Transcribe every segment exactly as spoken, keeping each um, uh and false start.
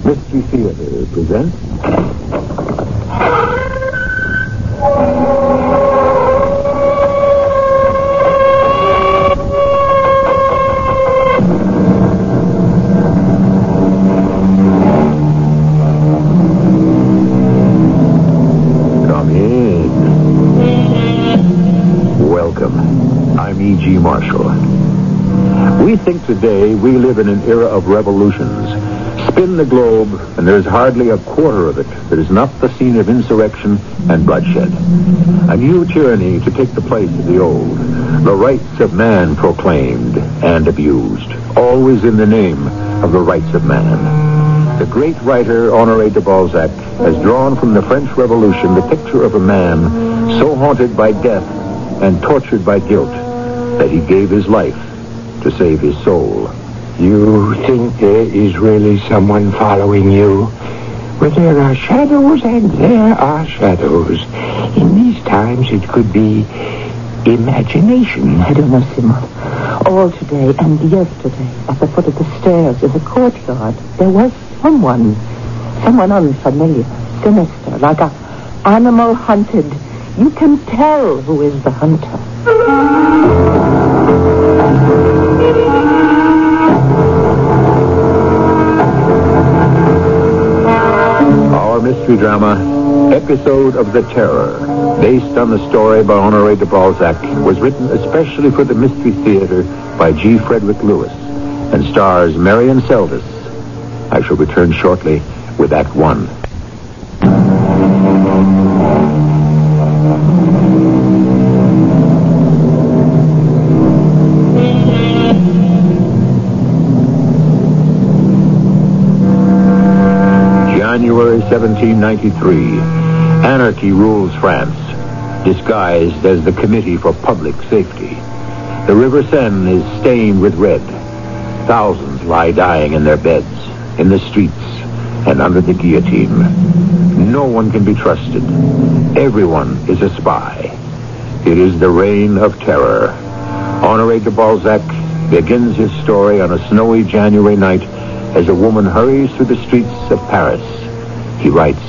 Mystery Theater presents... Come in. Welcome. I'm E G. Marshall. We think today we live in an era of revolutions. Spin the globe, and there's hardly a quarter of it that is not the scene of insurrection and bloodshed. A new tyranny to take the place of the old. The rights of man proclaimed and abused, always in the name of the rights of man. The great writer Honoré de Balzac has drawn from the French Revolution the picture of a man so haunted by death and tortured by guilt that he gave his life to save his soul. You think there is really someone following you? Well, there are shadows and there are shadows. In these times, it could be imagination. I don't know, Simon. All today and yesterday, at the foot of the stairs in the courtyard, there was someone. Someone unfamiliar, sinister, like a animal hunted. You can tell who is the hunter. Our mystery drama, Episode of the Terror, based on the story by Honoré de Balzac, was written especially for the Mystery Theater by G. Frederick Lewis and stars Marion Seldes. I shall return shortly with Act One. January seventeen ninety-three. Anarchy rules France, disguised as the Committee for Public Safety. The River Seine is stained with red. Thousands lie dying in their beds, in the streets, and under the guillotine. No one can be trusted. Everyone is a spy. It is the reign of terror. Honoré de Balzac begins his story on a snowy January night as a woman hurries through the streets of Paris. He writes,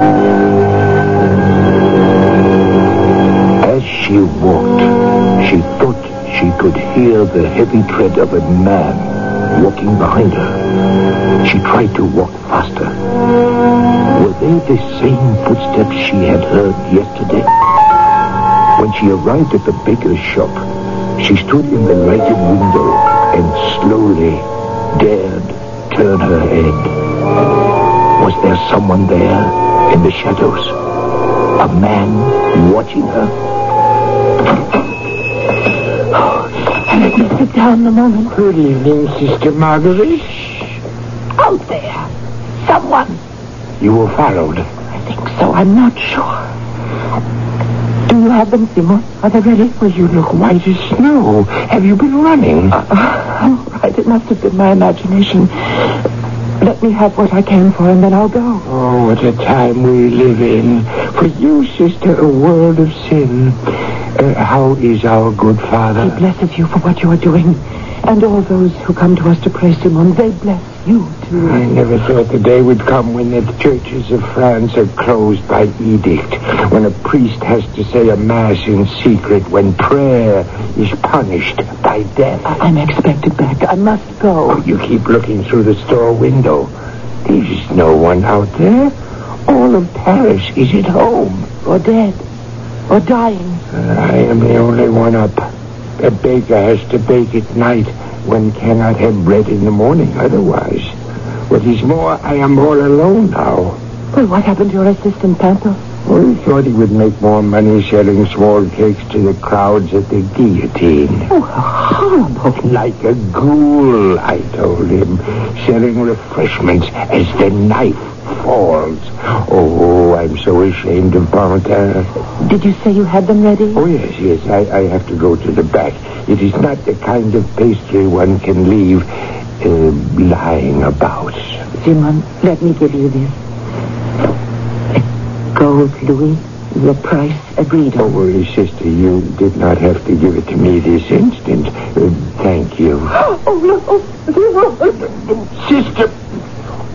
As she walked, she thought she could hear the heavy tread of a man walking behind her. She tried to walk faster. Were they the same footsteps she had heard yesterday? When she arrived at the baker's shop, she stood in the lighted window and slowly dared turn her head. Was there someone there in the shadows? A man watching her? Let me sit down a moment. Good evening, Sister Marguerite. Out there. Someone. You were followed. I think so. I'm not sure. Do you have them, Simon? Are they ready? Well, you look white as snow. Have you been running? Uh, uh, all right. It must have been my imagination. Let me have what I came for, and then I'll go. Oh, what a time we live in. For you, sister, a world of sin. Uh, how is our good Father? He blesses you for what you are doing. And all those who come to us to pray, Simon, they bless you, too. I never thought the day would come when the churches of France are closed by edict, when a priest has to say a mass in secret, when prayer is punished by death. I- I'm expected back. I must go. Oh, you keep looking through the store window. There's no one out there. All of Paris is at home. Or dead. Or dying. Uh, I am the only one up. A baker has to bake at night. One cannot have bread in the morning otherwise. What is more, I am all alone now. Well, what happened to your assistant, Panther? Well, he thought he would make more money selling small cakes to the crowds at the guillotine. Oh, how horrible. Like a ghoul, I told him, selling refreshments as the knife falls. Oh, I'm so ashamed of Pantin. Did you say you had them ready? Oh, yes, yes, I, I have to go to the back. It is not the kind of pastry one can leave uh, lying about. Simon, let me give you this. A gold louis, the price agreed on. Oh, well, sister, you did not have to give it to me this instant. Uh, thank you. Oh, no. Sister!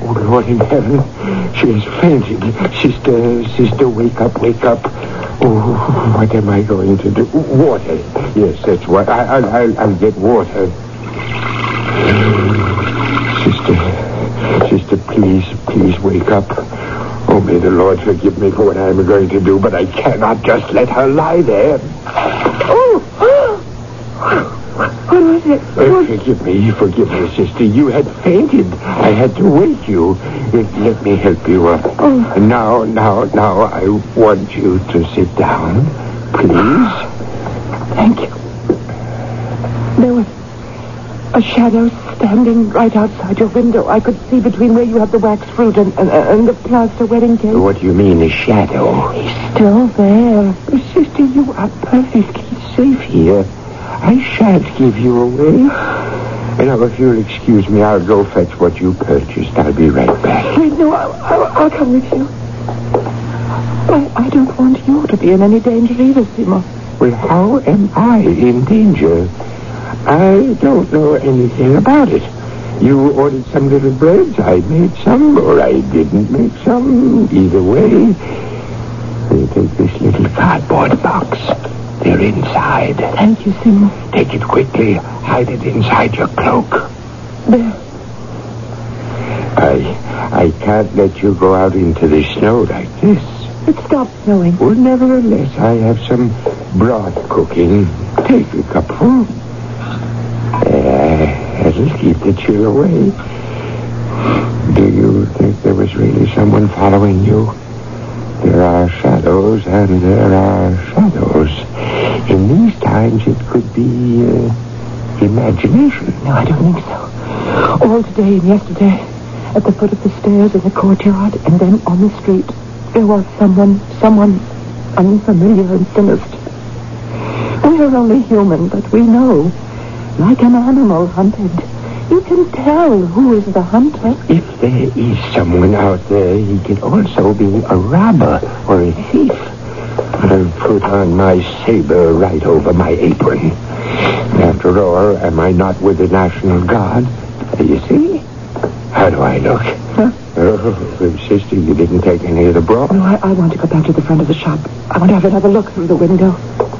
Oh, Lord in heaven. She has fainted. Sister, sister, wake up, wake up. Oh, what am I going to do? Water. Yes, that's what. I, I'll, I'll, I'll get water. Sister, sister, please, please wake up. Oh, may the Lord forgive me for what I'm going to do, but I cannot just let her lie there. Oh! What was it? Uh, forgive me, forgive me, sister. You had fainted. I had to wake you. Let, let me help you up. Oh. Now, now, now, I want you to sit down, please. Thank you. There was a shadow standing right outside your window. I could see between where you have the wax fruit and, and, and the plaster wedding cake. What do you mean, a shadow? He's still there. Sister, you are perfectly safe here. I shan't give you away. Now, if you'll excuse me, I'll go fetch what you purchased. I'll be right back. Wait, no, I'll, I'll, I'll come with you. I, I don't want you to be in any danger either, Simon. Well, how am I in danger? I don't know anything about it. You ordered some little breads. I made some, or I didn't make some. Either way, you take this little cardboard box. They're inside. Thank you, Simon. Take it quickly. Hide it inside your cloak. There. I, I can't let you go out into the snow like this. It stopped snowing. Well, nevertheless, I have some broth cooking. Take a cupful. Uh, that'll keep the chill away. Do you think there was really someone following you? There are shadows and there are shadows. In these times, it could be uh, imagination. No, I don't think so. All today and yesterday, at the foot of the stairs in the courtyard, and then on the street, there was someone, someone unfamiliar and sinister. We are only human, but we know, like an animal hunted, you can tell who is the hunter. If there is someone out there, he can also be a robber or a thief. I'll put on my saber right over my apron. After all, am I not with the National Guard? You see? How do I look? Huh? Oh, sister, you didn't take any of the broth? No, I, I want to go back to the front of the shop. I want to have another look through the window.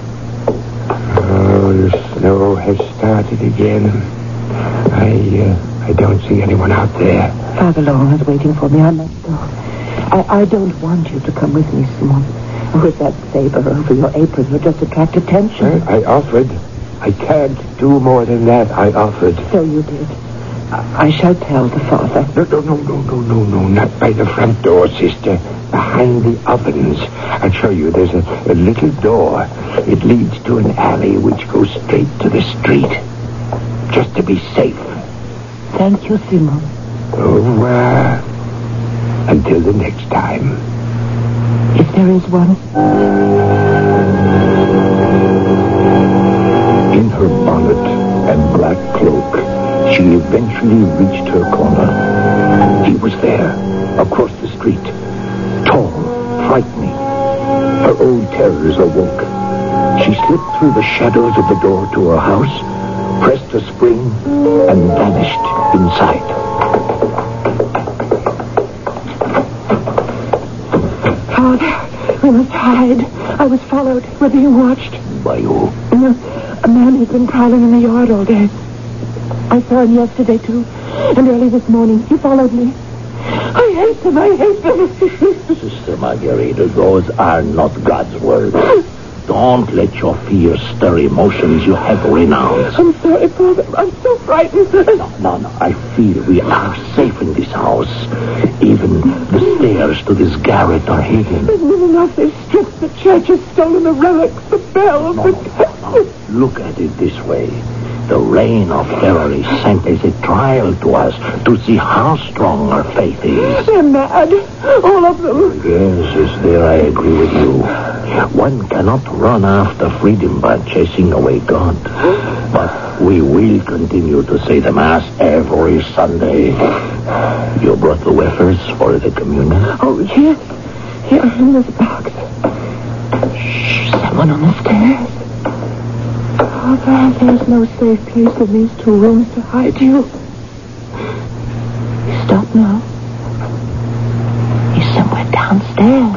Oh, the snow has started again. I, uh, I don't see anyone out there. Father Laurent is waiting for me. I must go. I, I don't want you to come with me, Simon. With that saber over your apron, you'll just attract attention. I, I offered. I can't do more than that. I offered. So you did. I, I shall tell the father. No, no, no, no, no, no, no. Not by the front door, sister. Behind the ovens. I'll show you. There's a, a little door. It leads to an alley which goes straight to the street. Just to be safe. Thank you, Simon. Oh, uh, until the next time. If there is one. In her bonnet and black cloak, she eventually reached her corner. He was there, across the street. Tall, frightening. Her old terrors awoke. She slipped through the shadows of the door to her house, pressed a spring, and vanished inside. Father, we must hide. I was followed. We're being watched. By who? A man who's been prowling in the yard all day. I saw him yesterday, too. And early this morning, he followed me. I hate him. I hate him. Sister Margarita, those are not God's words. Don't let your fears stir emotions you have renounced. I'm sorry, Father. I'm so frightened. No, no, no. I feel we are safe in this house. Even the stairs to this garret are hidden. There's been enough. They've stripped the church, has stolen the relics, the bells. No, no, no, no. Look at it this way. The reign of terror is sent as a trial to us to see how strong our faith is. They're mad. All of them. Yes, yes, there I agree with you. One cannot run after freedom by chasing away God. But we will continue to say the Mass every Sunday. You brought the wafers for the communion? Oh, yes. Here in this box. Shh, someone on the stairs. Father, there's no safe place in these two rooms to hide you. Stop now. went downstairs.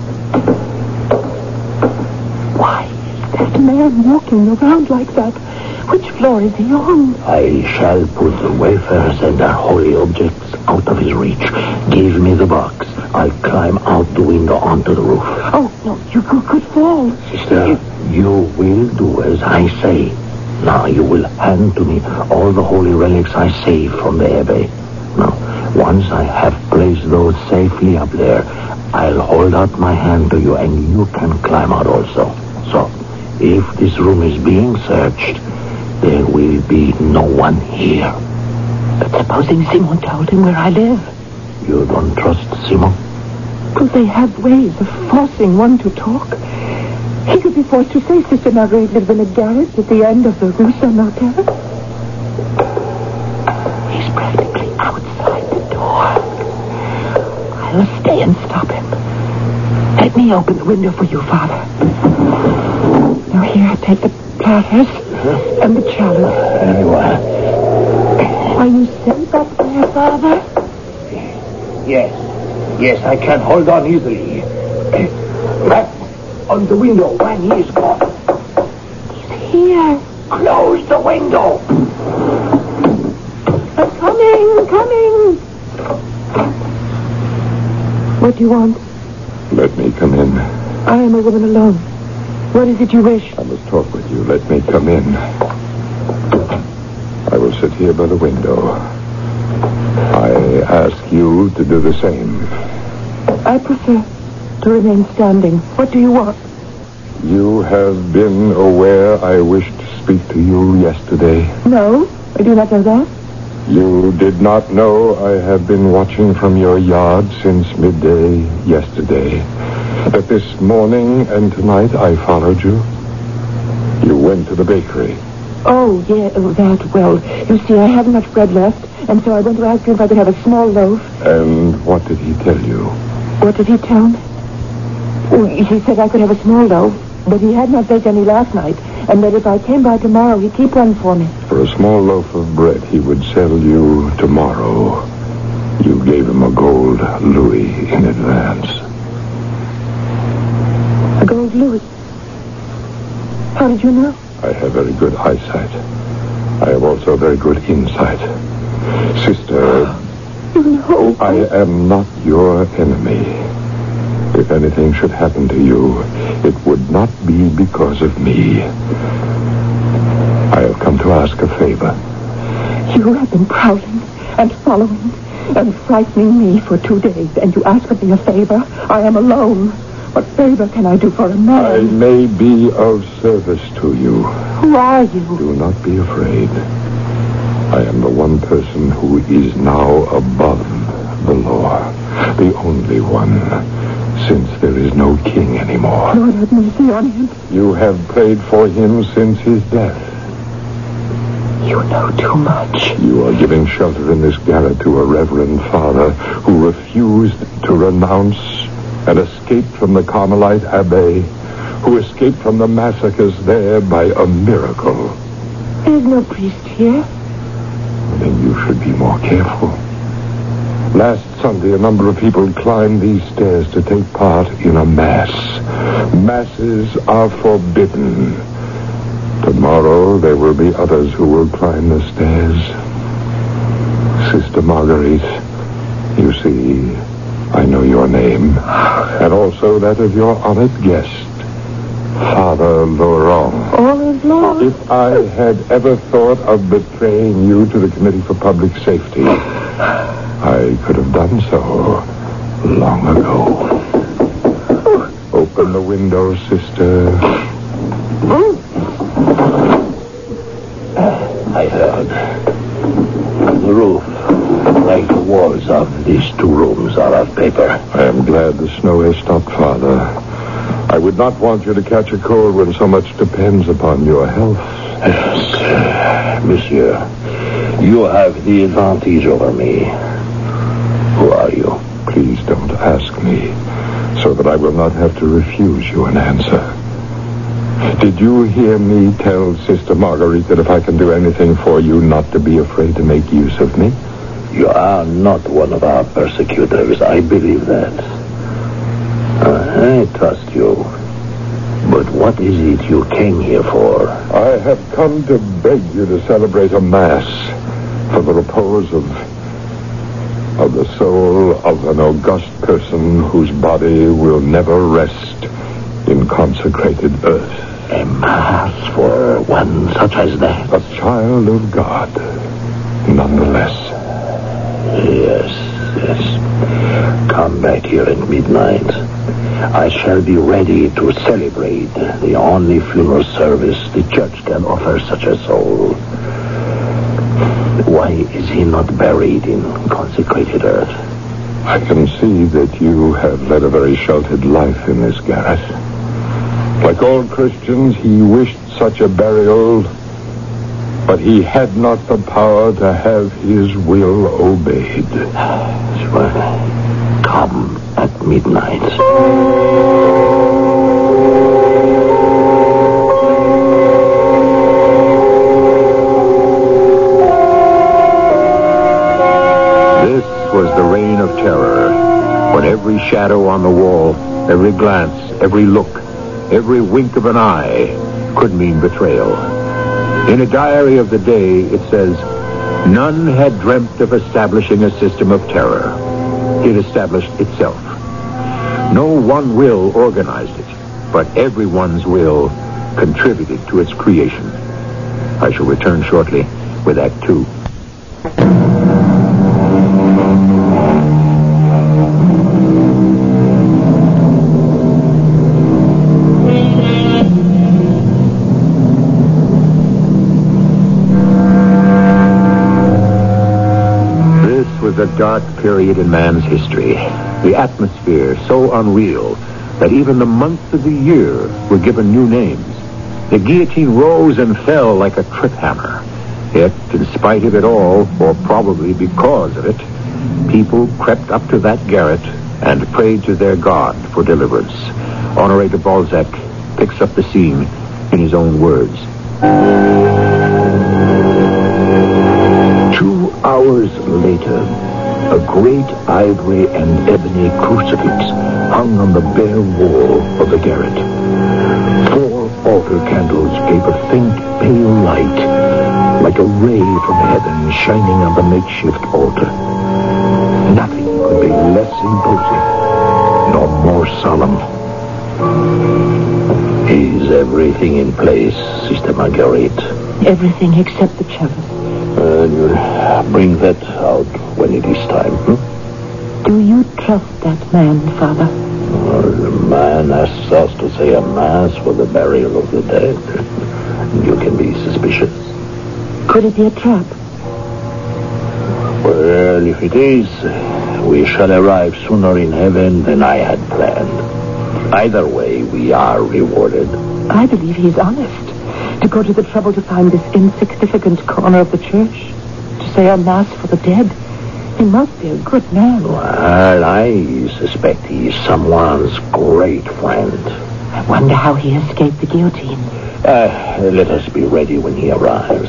Why is that man walking around like that? Which floor is he on? I shall put the wayfarers and their holy objects out of his reach. Give me the box. I'll climb out the window onto the roof. Oh, no, you could, could fall. Sister, you will do as I say. Now you will hand to me all the holy relics I saved from the abbey. Now, once I have placed those safely up there, I'll hold out my hand to you and you can climb out also. So, if this room is being searched, there will be no one here. But supposing Simon told him where I live? You don't trust Simon? Could they have ways of forcing one to talk? He could be forced to say Sister Marguerite lived in a garret at the end of the Rue Saint-Martin. He's practically outside the door. I'll stay and stop him. Let me open the window for you, Father. Now here, take the platters uh-huh. and the chalice. Very well. Are you safe up there, Father? Yes. Yes, I can hold on easily. Right on the window when he is gone. He's here. Close the window. I'm coming, coming. What do you want? Let me come in. I am a woman alone. What is it you wish? I must talk with you. Let me come in. I will sit here by the window. I ask you to do the same. I prefer to remain standing. What do you want? You have been aware I wished to speak to you yesterday. No, I do not know that. You did not know I have been watching from your yard since midday yesterday. That this morning and tonight I followed you. You went to the bakery. Oh, yeah, oh, that, well, you see, I haven't much bread left, and so I went to ask him if I could have a small loaf. And what did he tell you? What did he tell me? Oh, he said I could have a small loaf, but he had not baked any last night, and that if I came by tomorrow, he'd keep one for me. For a small loaf of bread he would sell you tomorrow. You gave him a gold louis in advance. A gold louis? How did you know? I have very good eyesight. I have also very good insight. Sister, you know. I am not your enemy. If anything should happen to you, it would not be because of me. I have come to ask a favor. You have been prowling and following and frightening me for two days, and you ask of me a favor? I am alone. What favor can I do for a man? I may be of service to you. Who are you? Do not be afraid. I am the one person who is now above the law. The only one, since there is no king anymore. Lord have mercy on him. You have prayed for him since his death. You know too much. You are giving shelter in this garret to a reverend father who refused to renounce and escaped from the Carmelite Abbey, who escaped from the massacres there by a miracle. There's no priest here. Then you should be more careful. Last Sunday, a number of people climbed these stairs to take part in a mass. Masses are forbidden. Tomorrow, there will be others who will climb the stairs. Sister Marguerite, you see, I know your name, and also that of your honored guest, Father Laurent. All is lost. If I had ever thought of betraying you to the Committee for Public Safety, I could have done so long ago. Open the window, sister. I heard. The roof, like the walls of these two rooms, are of paper. I am glad the snow has stopped, Father. I would not want you to catch a cold when so much depends upon your health. Yes, monsieur. You have the advantage over me. Who are you? Please don't ask me, so that I will not have to refuse you an answer. Did you hear me tell Sister Marguerite that if I can do anything for you, not to be afraid to make use of me? You are not one of our persecutors. I believe that. I trust you. But what is it you came here for? I have come to beg you to celebrate a mass for the repose of of the soul of an august person whose body will never rest in consecrated earth. A mass for one such as that? A child of God, nonetheless. Yes, yes. Come back here at midnight. I shall be ready to celebrate the only funeral service the church can offer such a soul. Why is he not buried in consecrated earth? I can see that you have led a very sheltered life in this garret. Like all Christians, he wished such a burial, but he had not the power to have his will obeyed. Well, come at midnight. This was the reign of terror, when every shadow on the wall, every glance, every look, every wink of an eye could mean betrayal. In a diary of the day, it says, none had dreamt of establishing a system of terror. It established itself. No one will organized it, but everyone's will contributed to its creation. I shall return shortly with Act Two. A dark period in man's history. The atmosphere so unreal that even the months of the year were given new names. The guillotine rose and fell like a trip hammer. Yet, in spite of it all, or probably because of it, people crept up to that garret and prayed to their God for deliverance. Honoré de Balzac picks up the scene in his own words. Two hours later, a great ivory and ebony crucifix hung on the bare wall of the garret. Four altar candles gave a faint, pale light, like a ray from heaven shining on the makeshift altar. Nothing could be less imposing, nor more solemn. Is everything in place, Sister Marguerite? Everything except the chalice. Uh, you'll bring that out when it is time, hmm? Do you trust that man, Father? Well, the man asks us to say a mass for the burial of the dead. You can be suspicious. Could it be a trap? Well, if it is, we shall arrive sooner in heaven than I had planned. Either way, we are rewarded. I believe he's honest. To go to the trouble to find this insignificant corner of the church, to say a mass for the dead. He must be a good man. Well, I suspect he is someone's great friend. I wonder how he escaped the guillotine. Uh, let us be ready when he arrives.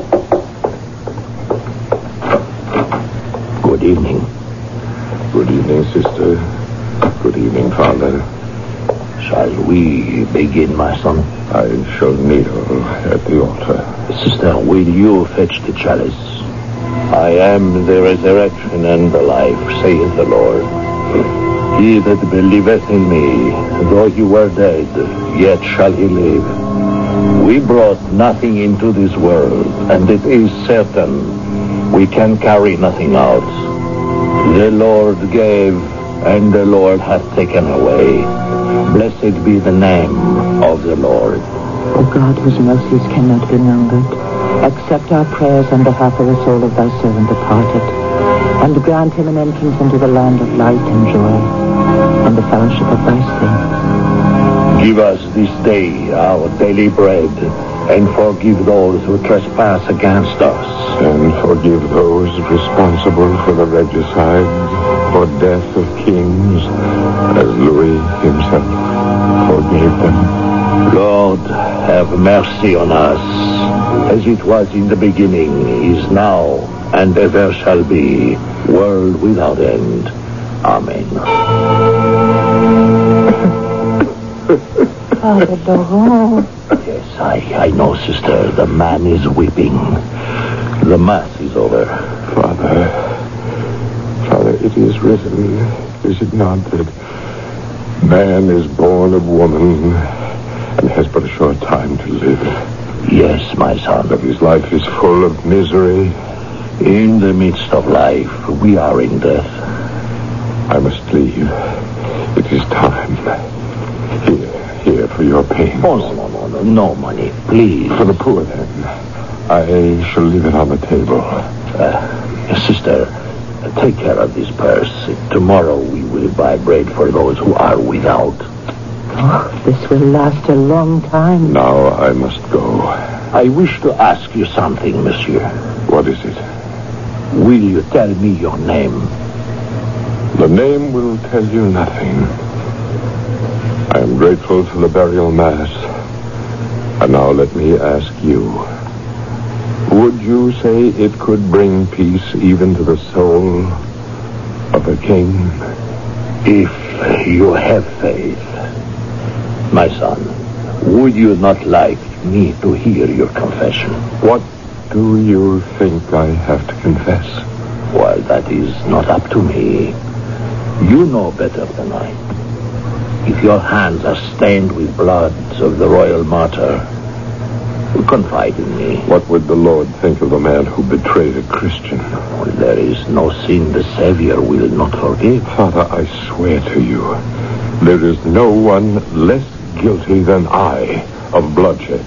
Good evening. Good evening, sister. Good evening, Father. Shall we begin, my son? I shall kneel at the altar. Sister, will you fetch the chalice? I am the resurrection and the life, saith the Lord. He that believeth in me, though he were dead, yet shall he live. We brought nothing into this world, and it is certain we can carry nothing out. The Lord gave, and the Lord hath taken away. Blessed be the name of the Lord. O God, whose mercies cannot be numbered, accept our prayers on behalf of the soul of thy servant departed, and grant him an entrance into the land of light and joy, and the fellowship of thy saints. Give us this day our daily bread, and forgive those who trespass against us. And forgive those responsible for the regicide or death of kings, as Louis himself forgave them. Lord, have mercy on us, as it was in the beginning, is now, and ever shall be, world without end. Amen. Father Laurent. Yes, I, I know, sister. The man is weeping. The mass is over. Father, Father, it is written, is it not, that man is born of woman and has but a short time to live? Yes, my son. That his life is full of misery. In the midst of life, we are in death. I must leave. It is time. Here, here for your pains. Oh, no, no, no, no, no money, please. For the poor, then. I shall leave it on the table. Uh, sister, take care of this purse. Tomorrow we will buy bread for those who are without. Oh, this will last a long time. Now I must go. I wish to ask you something, monsieur. What is it? Will you tell me your name? The name will tell you nothing. I am grateful for the burial mass. And now let me ask you. Would you say it could bring peace even to the soul of a king? If you have faith. My son, would you not like me to hear your confession? What do you think I have to confess? Well, that is not up to me. You know better than I. If your hands are stained with blood of the royal martyr, confide in me. What would the Lord think of a man who betrayed a Christian? Well, there is no sin the Savior will not forgive. Father, I swear to you, there is no one less guilty than I of bloodshed.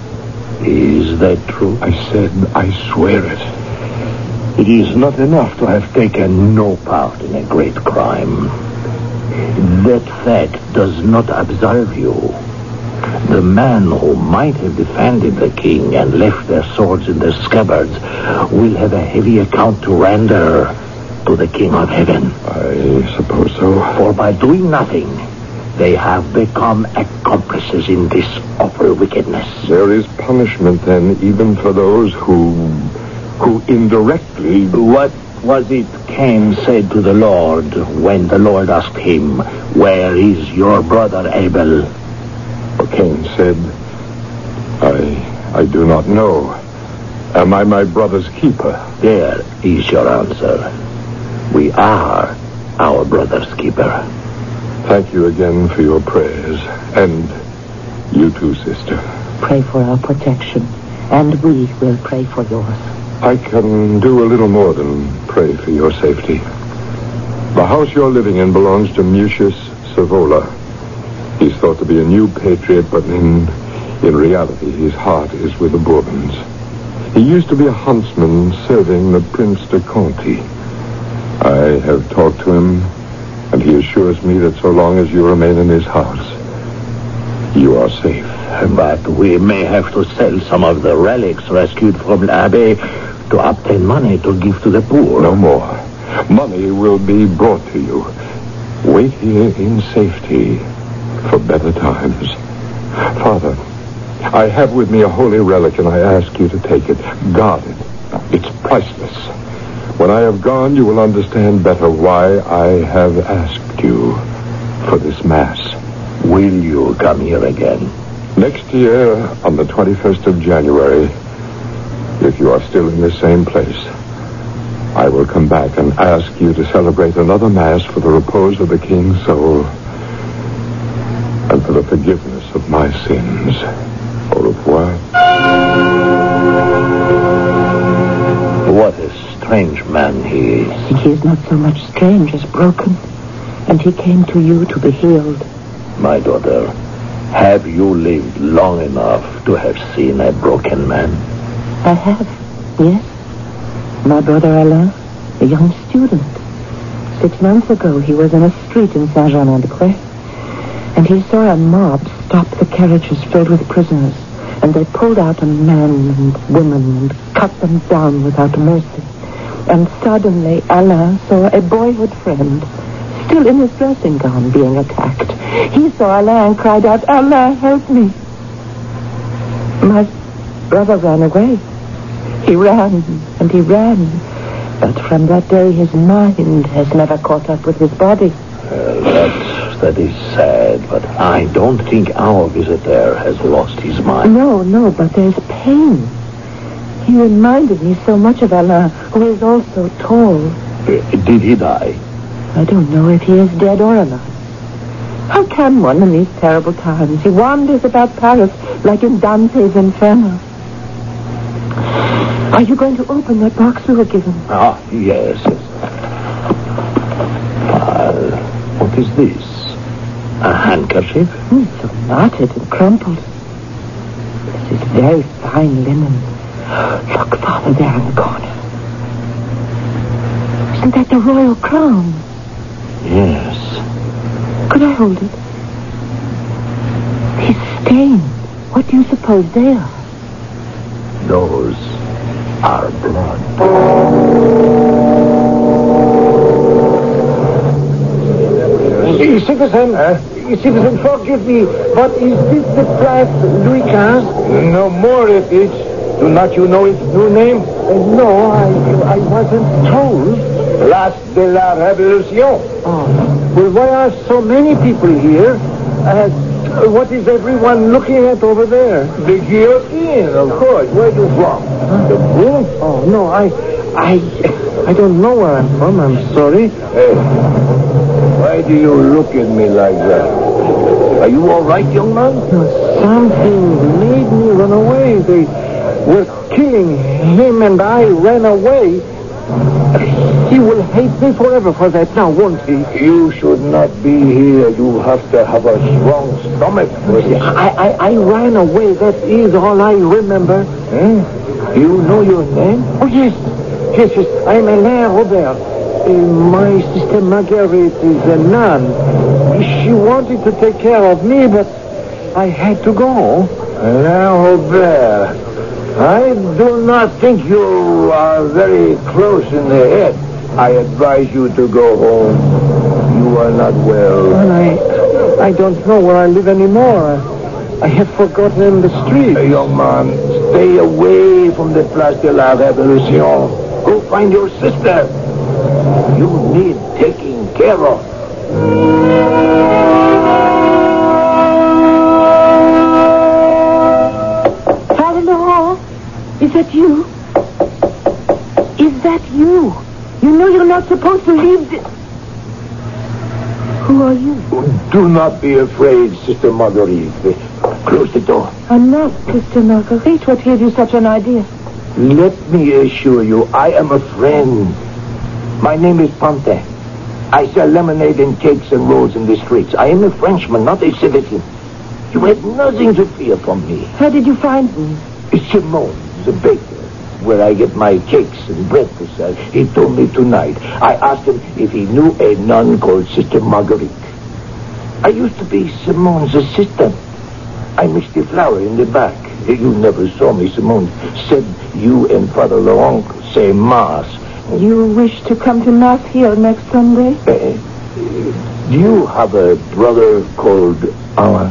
Is that true? I said I swear it. It is not enough to have taken no part in a great crime. That fact does not absolve you. The man who might have defended the king and left their swords in their scabbards will have a heavy account to render to the King of Heaven. I suppose so. For by doing nothing, they have become accomplices in this awful wickedness. There is punishment, then, even for those who... who indirectly... What was it Cain said to the Lord when the Lord asked him, "Where is your brother Abel?" Cain said, I... I do not know. Am I my brother's keeper? There is your answer. We are our brother's keeper. Thank you again for your prayers. And you too, sister. Pray for our protection, and we will pray for yours. I can do a little more than pray for your safety. The house you're living in belongs to Mucius Savola. He's thought to be a new patriot, but in, in reality, his heart is with the Bourbons. He used to be a huntsman serving the Prince de Conti. I have talked to him, and he assures me that so long as you remain in his house, you are safe. But we may have to sell some of the relics rescued from l'Abbé to obtain money to give to the poor. No more. Money will be brought to you. Wait here in safety for better times. Father, I have with me a holy relic, and I ask you to take it. Guard it. It's priceless. When I have gone, you will understand better why I have asked you for this mass. Will you come here again? Next year, on the twenty-first of January, if you are still in the same place, I will come back and ask you to celebrate another mass for the repose of the king's soul and for the forgiveness of my sins. Au revoir. What a strange man he is. He is not so much strange as broken, and he came to you to be healed. My daughter, have you lived long enough to have seen a broken man? I have, yes. My brother Alain, a young student. Six months ago, he was in a street in Saint-Germain-des-Prés, and he saw a mob stop the carriages filled with prisoners, and they pulled out a man and woman and cut them down without mercy. And suddenly, Alain saw a boyhood friend, still in his dressing gown, being attacked. He saw Alain and cried out, "Alain, help me!" My brother ran away. He ran, and he ran. But from that day, his mind has never caught up with his body. Uh, that that is sad, but I don't think our visitor has lost his mind. No, no, but there's pain. He reminded me so much of Alain, who is also tall. Uh, did he die? I don't know if he is dead or alive. How can one in these terrible times? He wanders about Paris like in Dante's Inferno. Are you going to open that box we were given? Ah, yes, yes. Uh, what is this? A handkerchief? Hmm, it's so knotted and crumpled. This is very fine linen. Look, Father, there in the corner. Isn't that the royal crown? Yes. Could I hold it? These stains. What do you suppose they are? Those are blood. Citizen, uh, citizen, forgive me, but is this the Place Louis Quinze? No more it is. Do not you know its new name? Uh, no, I, I wasn't told. Place de la Révolution. Oh, well, why are so many people here? Uh, what is everyone looking at over there? The guillotine, of course. Where you from? Huh? The room? Oh, no, I, I, I don't know where I'm from. I'm sorry. Hey, why do you look at me like that? Are you all right, young man? No, something made me run away. They were killing him, and I ran away. He will hate me forever for that now, won't he? You should not be here. You have to have a strong stomach for this. I, I, I ran away. That is all I remember. Hmm? You know your name? Oh, yes. Yes, yes. I'm Alain Robert. Uh, my sister Marguerite is a nun. She wanted to take care of me, but I had to go. Alain Robert. I do not think you are very close in the head. I advise you to go home. You are not well. Well, I, I don't know where I live anymore. I have forgotten the street. Hey, young man, stay away from the Place de la Révolution. Go find your sister. You need taking care of. Father Laurent, is that you? Is that you? You know you're not supposed to leave this. Who are you? Do not be afraid, Sister Marguerite. Close the door. I'm not Sister Marguerite. What gave you such an idea? Let me assure you, I am a friend. My name is Pantin. I sell lemonade and cakes and rolls in the streets. I am a Frenchman, not a citizen. You have nothing to fear from me. How did you find me? It's Simone, the baker, where I get my cakes and bread to sell. He told me tonight. I asked him if he knew a nun called Sister Marguerite. I used to be Simone's assistant. I mixed the flour in the back. You never saw me, Simone. Said you and Father Laurent say Mass. You wish to come to Mass here next Sunday? Uh, do you have a brother called Alain?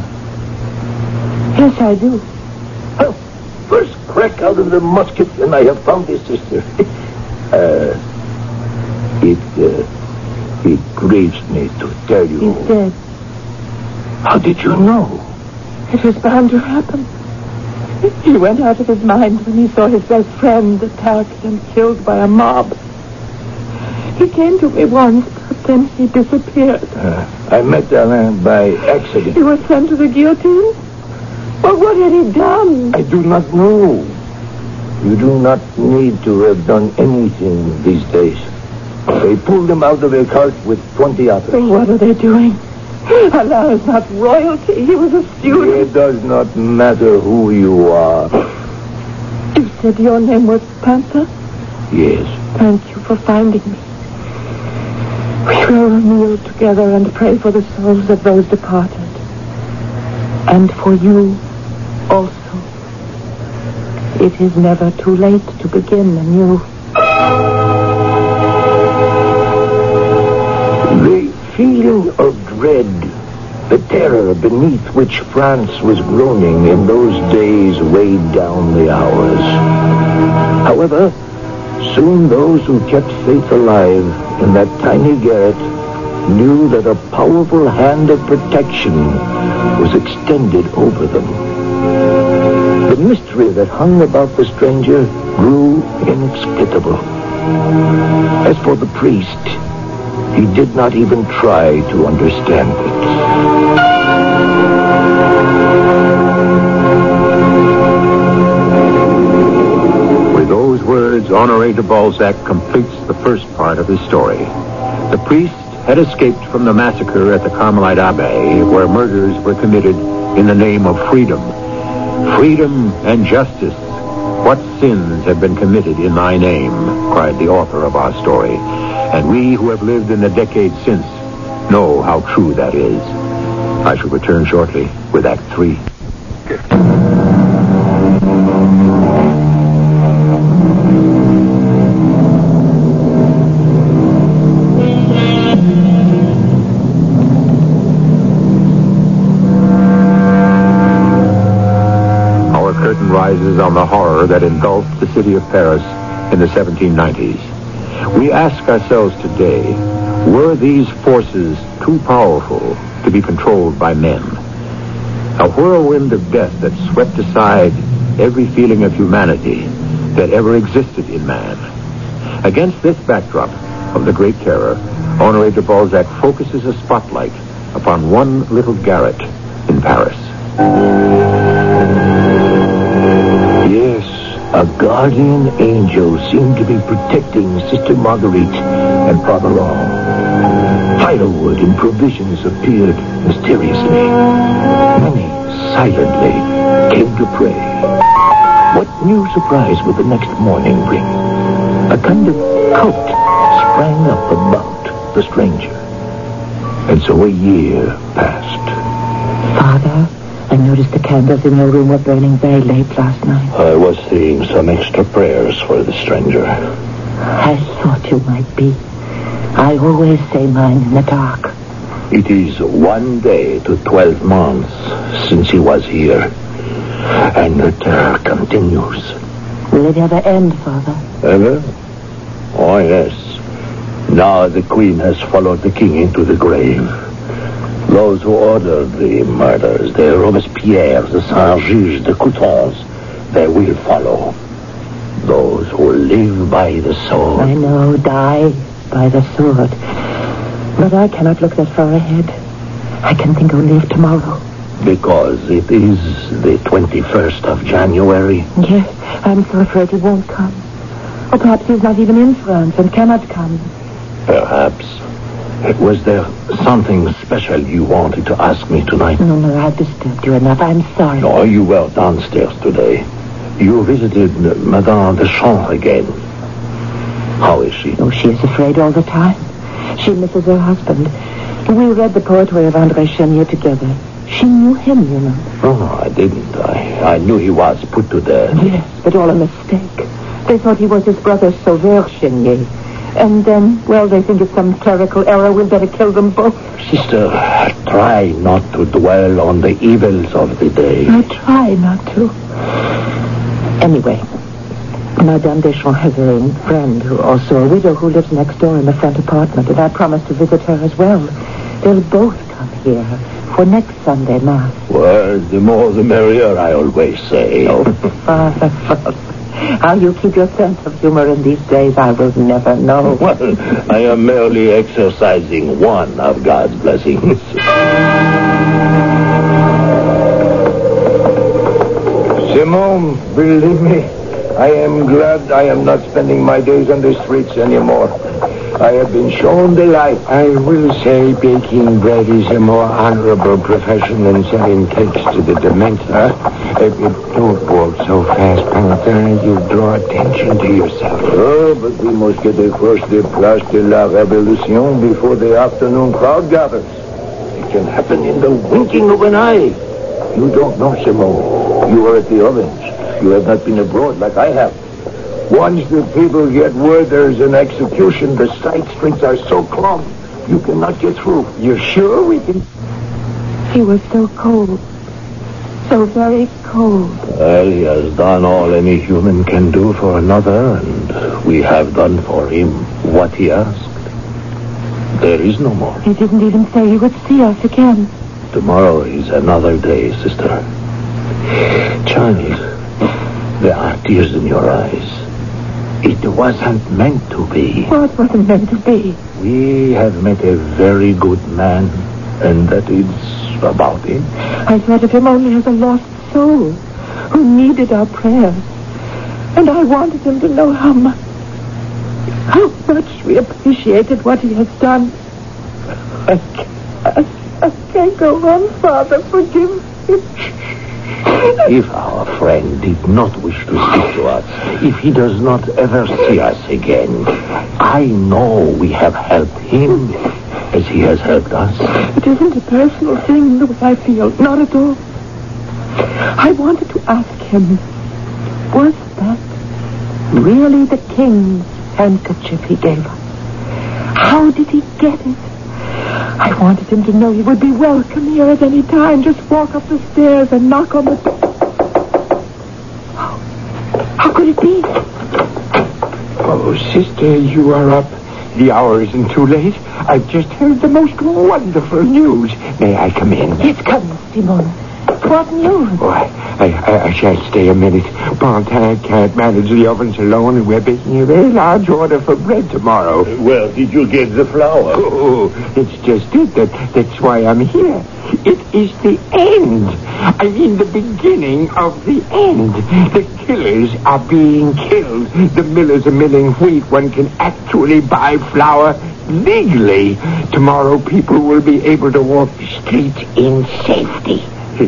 Yes, I do. Well, first crack out of the musket, and I have found his sister. uh, it, uh, it grieves me to tell you. He's dead. How did you know? It was bound to happen. He went out of his mind when he saw his best friend attacked and killed by a mob. He came to me once, but then he disappeared. Uh, I met Alain by accident. He was sent to the guillotine? Well, what had he done? I do not know. You do not need to have done anything these days. They pulled him out of a cart with twenty others. So what are they doing? Alain is not royalty. He was a student. It does not matter who you are. You said your name was Panther? Yes. Thank you for finding me. We will kneel together and pray for the souls of those departed. And for you also. It is never too late to begin anew. The feeling of dread, the terror beneath which France was groaning in those days weighed down the hours. However, soon those who kept faith alive in that tiny garret knew that a powerful hand of protection was extended over them. The mystery that hung about the stranger grew inexplicable. As for the priest, he did not even try to understand it. With those words, Honoré de Balzac completes the first part of his story. The priest had escaped from the massacre at the Carmelite Abbey, where murders were committed in the name of freedom. Freedom and justice. What sins have been committed in thy name, cried the author of our story. And we who have lived in the decades since know how true that is. I shall return shortly with Act Three. Rises on the horror that engulfed the city of Paris in the seventeen nineties. We ask ourselves today, were these forces too powerful to be controlled by men? A whirlwind of death that swept aside every feeling of humanity that ever existed in man. Against this backdrop of the Great Terror, Honoré de Balzac focuses a spotlight upon one little garret in Paris. Yes, a guardian angel seemed to be protecting Sister Marguerite and Father Laurent. Firewood and provisions appeared mysteriously. Many silently came to pray. What new surprise would the next morning bring? A kind of cult sprang up about the stranger. And so a year passed. Father, I noticed the candles in your room were burning very late last night. I was saying some extra prayers for the stranger. I thought you might be. I always say mine in the dark. It is one day to twelve months since he was here. And the terror continues. Will it ever end, Father? Ever? Oh, yes. Now the Queen has followed the King into the grave. Those who ordered the murders, the Robespierres, the Saint-Just, the Coutons, they will follow. Those who live by the sword. I know, die by the sword. But I cannot look that far ahead. I can think only of tomorrow. Because it is the twenty-first of January? Yes, I'm so afraid he won't come. Or perhaps he's not even in France and cannot come. Perhaps. Was there something special you wanted to ask me tonight? No, no, I've disturbed you enough. I'm sorry. No, you were downstairs today. You visited Madame Deschamps again. How is she? Oh, she is afraid all the time. She misses her husband. We read the poetry of André Chenier together. She knew him, you know. Oh, I didn't. I, I knew he was put to death. Yes, but all a mistake. They thought he was his brother Sauveur Chenier. And then, well, they think it's some clerical error. We'd better kill them both. Sister, try not to dwell on the evils of the day. I try not to. Anyway, Madame Deschamps has a friend, who also a widow, who lives next door in the front apartment, and I promised to visit her as well. They'll both come here for next Sunday Mass. Well, the more the merrier, I always say. Oh, Father, Father. How you keep your sense of humor in these days, I will never know. Well, I am merely exercising one of God's blessings. Simone, believe me, I am glad I am not spending my days on the streets anymore. I have been shown the light. I will say baking bread is a more honorable profession than selling cakes to the demented. Huh? If you don't walk so fast, Pantin, you draw attention to yourself. Oh, but we must get across the Place de la Révolution before the afternoon crowd gathers. It can happen in the winking of an eye. You don't know, Simone. You are at the ovens. You have not been abroad like I have. Once the people get word there's an execution, the side streets are so clogged, you cannot get through. You're sure we can? He was so cold. So very cold. Well, he has done all any human can do for another, and we have done for him what he asked. There is no more. He didn't even say he would see us again. Tomorrow is another day, sister. Child, there are tears in your eyes. It wasn't meant to be. What wasn't meant to be? We have met a very good man, and that is about it. I thought of him only as a lost soul who needed our prayers. And I wanted him to know how much, how much we appreciated what he has done. I can't, I can't go on, Father. Forgive me. If our friend did not wish to speak to us, if he does not ever see us again, I know we have helped him as he has helped us. It isn't a personal thing the way I feel. Not at all. I wanted to ask him, was that really the king's handkerchief he gave us? How did he get it? I wanted him to know he would be welcome here at any time. Just walk up the stairs and knock on the door. How, how could it be? Oh, sister, you are up. The hour isn't too late. I've just heard the most wonderful news. May I come in? Yes, come, Simone. What news? Oh, I, I, I shan't stay a minute. Bontin can't manage the ovens alone, and we're baking a very large order for bread tomorrow. Well, did you get the flour? Oh, it's just it. That, that's why I'm here. It is the end. I mean the beginning of the end. The killers are being killed. The millers are milling wheat. One can actually buy flour legally. Tomorrow people will be able to walk the streets in safety.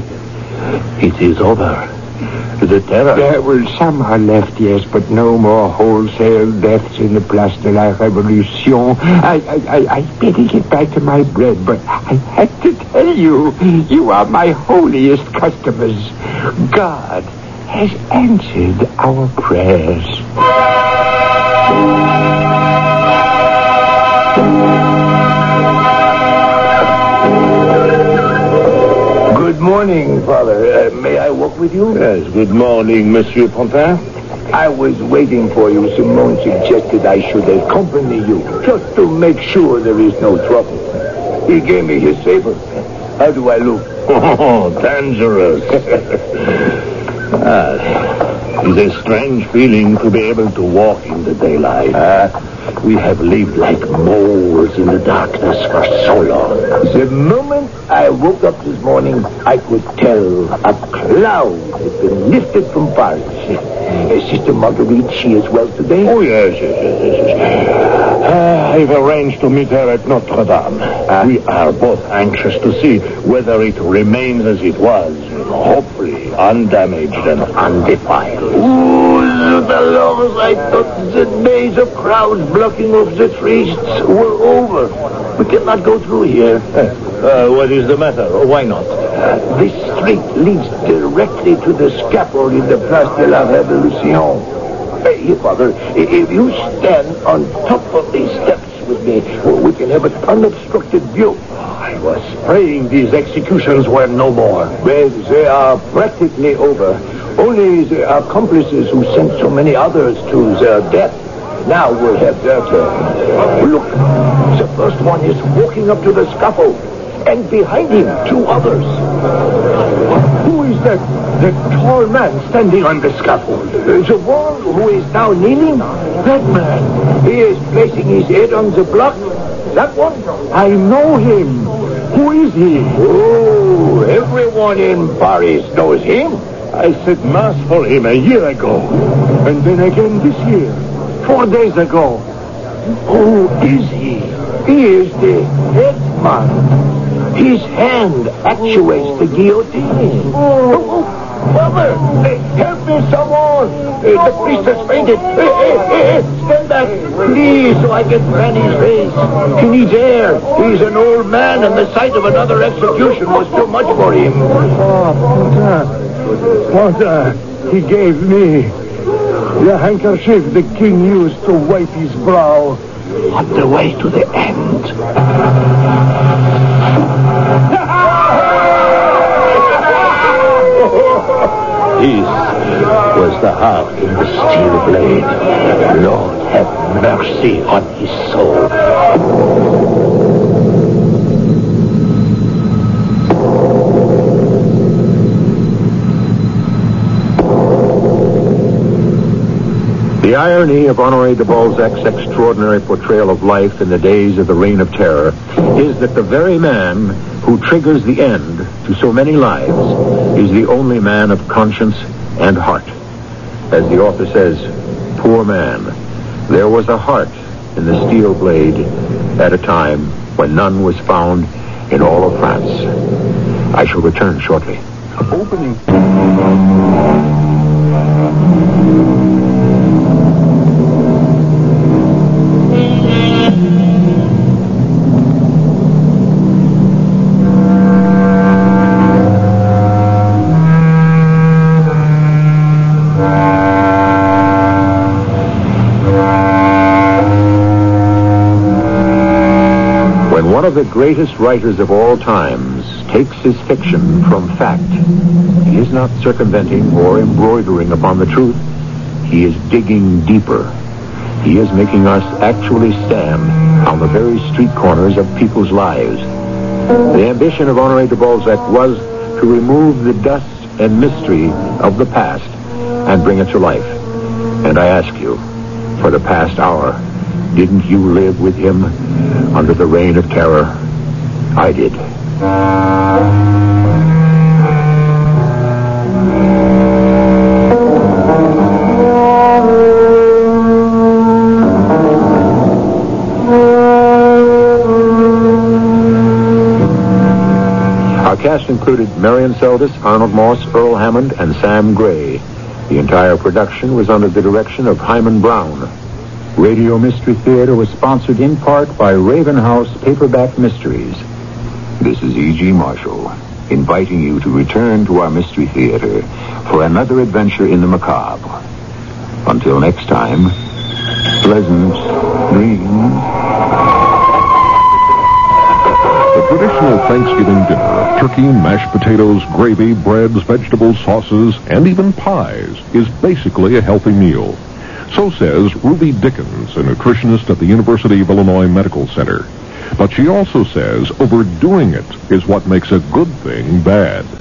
It is over. The terror. There will some are left, yes, but no more wholesale deaths in the Place de la Révolution. I, I, I, I better get back to my bread, but I have to tell you, you are my holiest customers. God has answered our prayers. Good morning, Father. Uh, may I walk with you? Yes, good morning, Monsieur Pontin. I was waiting for you. Simone suggested I should accompany you, just to make sure there is no trouble. He gave me his saber. How do I look? Oh, dangerous. ah, it's a strange feeling to be able to walk in the daylight. Uh, we have lived like moles in the darkness for so long. The moment I woke up this morning, I could tell a cloud had been lifted from Paris. Uh, Sister Marguerite, she is well today? Oh, yes, yes, yes, yes. Uh, I've arranged to meet her at Notre Dame. Uh, we are both anxious to see whether it remains as it was, hopefully undamaged and undefiled. Oh, the Lord, I thought the days of crowds blocking off the streets were over. We cannot go through here. Uh, what is the matter? Why not? Uh, this street leads directly to the scaffold in the Place de la Révolution. Uh, here, Father, if you stand on top of these steps with me, we can have an unobstructed view. I was praying these executions were no more. Well, they are practically over. Only the accomplices who sent so many others to their death now will have their turn. Look, the first one is walking up to the scaffold, and behind him, two others. Who is that? That tall man standing on the scaffold. Uh, the one who is now kneeling? That man. He is placing his head on the block. That one? I know him. Who is he? Oh, everyone in Paris knows him. I said mass for him a year ago. And then again this year. Four days ago. Who is he? He is the headman. His hand actuates the guillotine. Oh, Mother! Hey, help me, someone! Hey, the priest has fainted. Hey, hey, hey, hey, stand back, please, so I can fan his face. He needs air. He's an old man, and the sight of another execution was too much for him. Oh, Pontin. Pontin, he gave me the handkerchief the king used to wipe his brow. On the way to the end. This was the heart in the steel blade. Lord, have mercy on his soul. The irony of Honoré de Balzac's extraordinary portrayal of life in the days of the Reign of Terror is that the very man who triggers the end to so many lives is the only man of conscience and heart. As the author says, poor man, there was a heart in the steel blade at a time when none was found in all of France. I shall return shortly. Opening. One of the greatest writers of all times takes his fiction from fact. He is not circumventing or embroidering upon the truth. He is digging deeper. He is making us actually stand on the very street corners of people's lives. The ambition of Honoré de Balzac was to remove the dust and mystery of the past and bring it to life. And I ask you, for the past hour, didn't you live with him under the Reign of Terror? I did. Our cast included Marion Seldes, Arnold Moss, Earl Hammond, and Sam Gray. The entire production was under the direction of Hyman Brown. Radio Mystery Theater was sponsored in part by Raven House Paperback Mysteries. This is E G. Marshall, inviting you to return to our Mystery Theater for another adventure in the macabre. Until next time, pleasant dreams. The traditional Thanksgiving dinner, turkey, mashed potatoes, gravy, breads, vegetables, sauces, and even pies, is basically a healthy meal. So says Ruby Dickens, a nutritionist at the University of Illinois Medical Center. But she also says overdoing it is what makes a good thing bad.